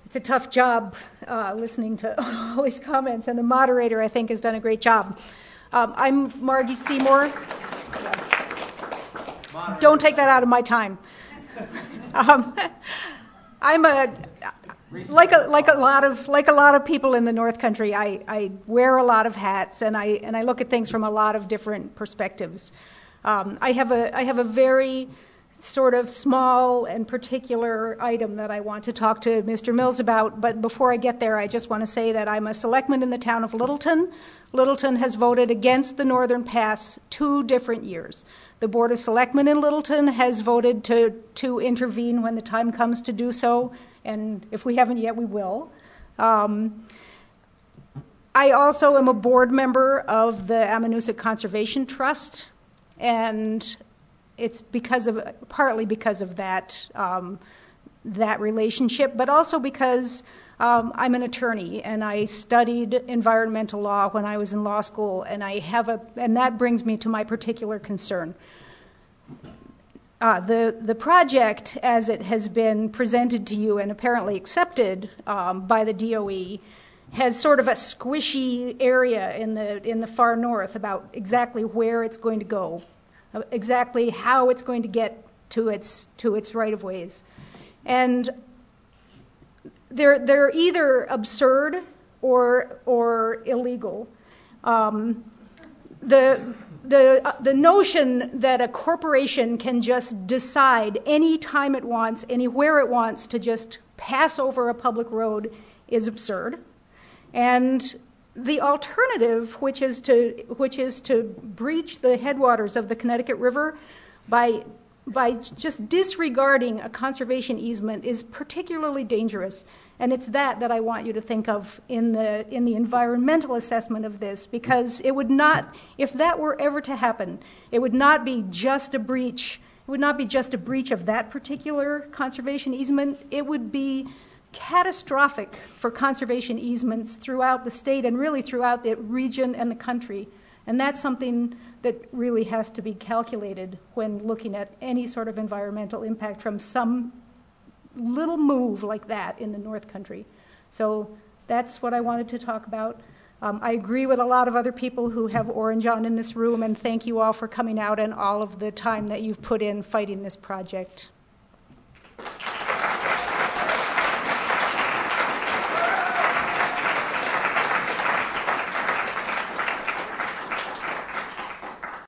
It's a tough job listening to all these comments, and the moderator, I think, has done a great job. I'm Margie Seymour. Don't take that out of my time. I'm like a lot of people in the North Country. I wear a lot of hats, and I look at things from a lot of different perspectives. I have a very sort of small and particular item that I want to talk to Mr. Mills about, but before I get there, I just want to say that I'm a selectman in the town of Littleton. Littleton has voted against the Northern Pass 2 different years. The Board of Selectmen in Littleton has voted to intervene when the time comes to do so, and if we haven't yet, we will. I also am a board member of the Ammonoosuc Conservation Trust, and it's partly because of that that relationship, but also because I'm an attorney and I studied environmental law when I was in law school, and and that brings me to my particular concern. The project, as it has been presented to you and apparently accepted by the DOE, has sort of a squishy area in the far north about exactly where it's going to go, exactly how it's going to get to its right-of-ways. And they're either absurd or illegal. The notion that a corporation can just decide any time it wants, anywhere it wants, to just pass over a public road is absurd. And the alternative, which is to breach the headwaters of the Connecticut River by just disregarding a conservation easement, is particularly dangerous. And it's that I want you to think of in the environmental assessment of this, because it would not, if that were ever to happen, it would not be just a breach. It would not be just a breach of that particular conservation easement. It would be catastrophic for conservation easements throughout the state and really throughout the region and the country. And that's something that really has to be calculated when looking at any sort of environmental impact from some little move like that in the North Country. So that's what I wanted to talk about. I agree with a lot of other people who have orange on in this room, and thank you all for coming out and all of the time that you've put in fighting this project.